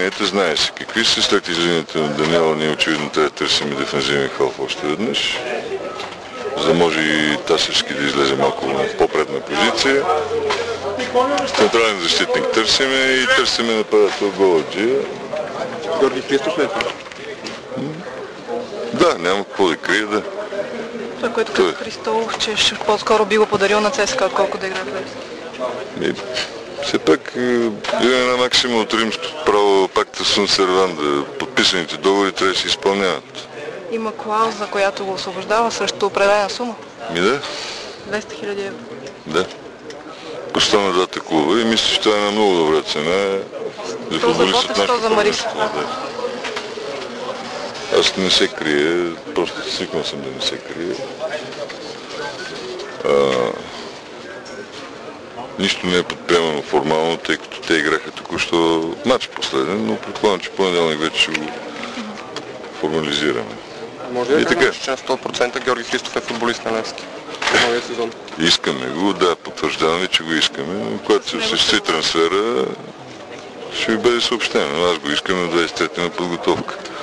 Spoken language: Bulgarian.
намеренията, знае се какви са. След излизането на Даниела ние очевидно трябва да търсим дефанзивен халф още веднъж, за да може и Тасевски да излезе малко в по-предна позиция. Централен защитник търсиме и търсиме нападател Голаджия. Георги Христов ли е това? Да, няма какво да крие, да. Това, което каза Христов, че по-скоро би го подарил на ЦСКА, отколко да играе в Левски. Все пак има една максима от римското право, пакта сун серванда, подписаните договори трябва да се изпълняват. Има клауза, която го освобождава срещу определена сума. Да. 200 000 евро. Да. Коста на двата клуба и мисля, че това е една много добра цена за футболист от нашото първенство. Аз не се крия, просто свикнал съм да не се крия. Нищо не е подприемано формално, тъй като те играха току-що матч последен, но предполагам, че понеделник вече ще го формализираме. Може ли да кажеш, че на 100% Георги Христов е футболист на Левски в новия сезон? Искаме го, да, потвърждаваме, че го искаме, но когато се осъществи трансфера, ще ми бъде съобщено. Аз го искам на 23-ти на подготовка.